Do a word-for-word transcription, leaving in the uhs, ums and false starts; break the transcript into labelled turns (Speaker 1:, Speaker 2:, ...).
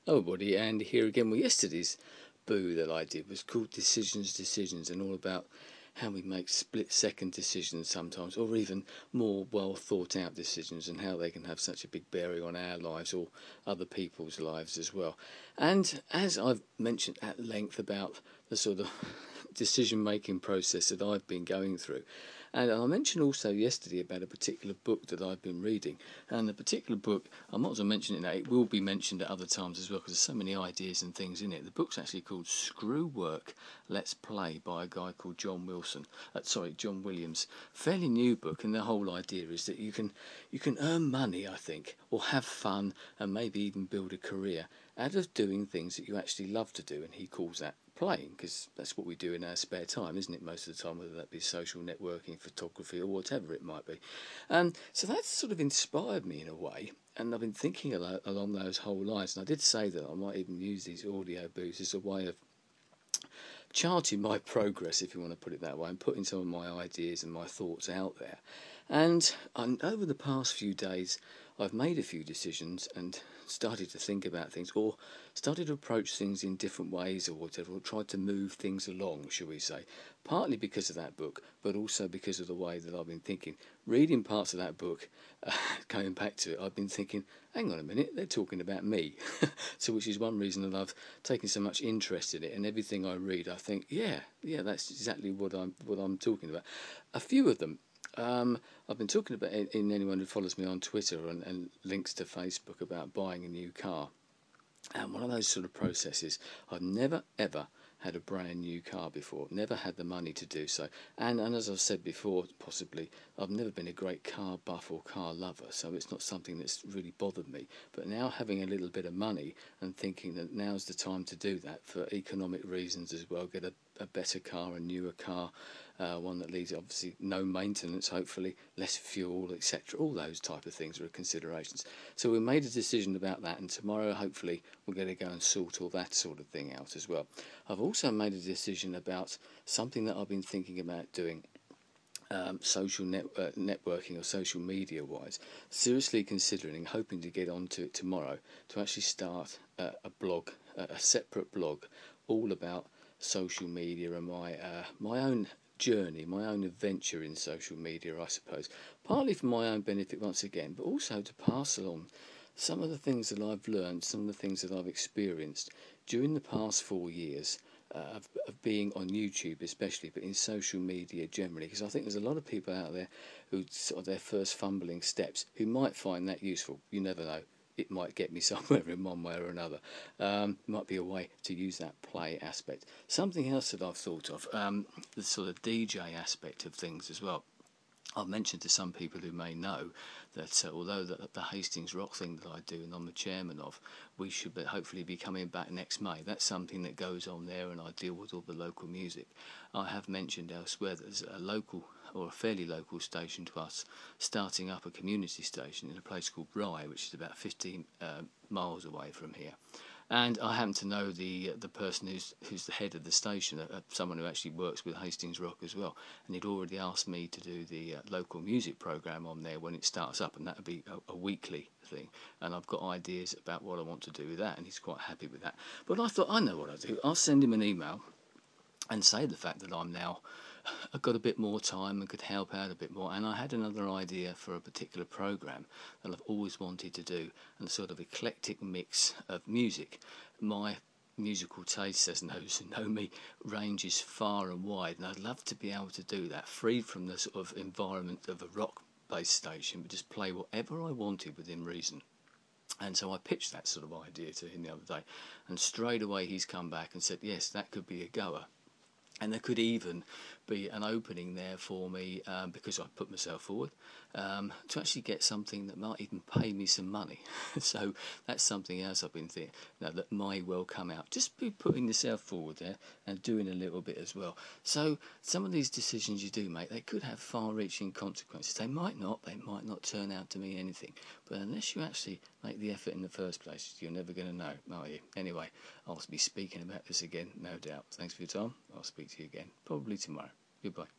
Speaker 1: Oh, buddy, and here again. Well, yesterday's boo that I did was called Decisions, Decisions, and all about how we make split-second decisions sometimes, or even more well-thought-out decisions, and how they can have such a big bearing on our lives or other people's lives as well. And as I've mentioned at length about the sort of decision-making process that I've been going through, and I mentioned also yesterday about a particular book that I've been reading. And the particular book, I might as well mention it now, it will be mentioned at other times as well because there's so many ideas and things in it. The book's actually called Screw Work, Let's Play by a guy called John Wilson. Uh, sorry, John Williams. Fairly new book, and the whole idea is that you can you can earn money, I think, or have fun and maybe even build a career out of doing things that you actually love to do, and he calls that playing, because that's what we do in our spare time, isn't it, most of the time, whether that be social networking, photography, or whatever it might be. And so that's sort of inspired me in a way, and I've been thinking al- along those whole lines, and I did say that I might even use these audio booths as a way of charting my progress, if you want to put it that way, and putting some of my ideas and my thoughts out there. And um, over the past few days, I've made a few decisions and started to think about things, or started to approach things in different ways or whatever, or tried to move things along, shall we say. Partly because of that book, but also because of the way that I've been thinking. Reading parts of that book, uh, going back to it, I've been thinking, hang on a minute, they're talking about me. So which is one reason that I've taken so much interest in it, and everything I read I think, yeah, yeah, that's exactly what I'm what I'm talking about. A few of them um, I've been talking about in, in anyone who follows me on Twitter and, and links to Facebook about buying a new car. And one of those sort of processes, I've never ever had a brand new car before, never had the money to do so. And, and as I've said before, possibly, I've never been a great car buff or car lover, so it's not something that's really bothered me. But now having a little bit of money and thinking that now's the time to do that for economic reasons as well, get a, a better car, a newer car, uh, one that leaves obviously no maintenance, hopefully, less fuel, et cetera. All those type of things are considerations. So we made a decision about that, and tomorrow, hopefully, we're going to go and sort all that sort of thing out as well. I've also made a decision about something that I've been thinking about doing, um, social net, uh, networking or social media wise, seriously considering, hoping to get onto it tomorrow, to actually start uh, a blog, uh, a separate blog, all about social media and my uh, my own journey, my own adventure in social media, I suppose, partly for my own benefit once again, but also to pass along some of the things that I've learned, some of the things that I've experienced during the past four years uh, of, of being on YouTube especially, but in social media generally, because I think there's a lot of people out there who sort of their first fumbling steps who might find that useful. You never know. It might get me somewhere in one way or another. Um, might be a way to use that play aspect. Something else that I've thought of, um, the sort of D J aspect of things as well. I've mentioned to some people who may know that uh, although the, the Hastings Rock thing that I do and I'm the chairman of, we should be, hopefully be coming back next May. That's something that goes on there, and I deal with all the local music. I have mentioned elsewhere that there's a local, or a fairly local station to us, starting up a community station in a place called Rye, which is about fifteen uh, miles away from here. And I happen to know the the person who's who's the head of the station, uh, someone who actually works with Hastings Rock as well. And he'd already asked me to do the uh, local music programme on there when it starts up, and that would be a, a weekly thing. And I've got ideas about what I want to do with that, and he's quite happy with that. But I thought, I know what I'll do. I'll send him an email and say the fact that I'm now I've got a bit more time and could help out a bit more. And I had another idea for a particular programme that I've always wanted to do, and a sort of eclectic mix of music. My musical taste, as those who know me, ranges far and wide, and I'd love to be able to do that, free from the sort of environment of a rock-based station, but just play whatever I wanted within reason. And so I pitched that sort of idea to him the other day, and straight away he's come back and said, yes, that could be a goer. And there could even be an opening there for me, um, because I put myself forward, um, to actually get something that might even pay me some money. So that's something else I've been thinking, you know, that may well come out. Just be putting yourself forward there and doing a little bit as well. So some of these decisions you do make, they could have far-reaching consequences. They might not. They might not turn out to mean anything. But unless you actually make the effort in the first place, you're never going to know, are you? Anyway, I'll be speaking about this again, no doubt. Thanks for your time. I'll speak to you again, probably tomorrow. Goodbye.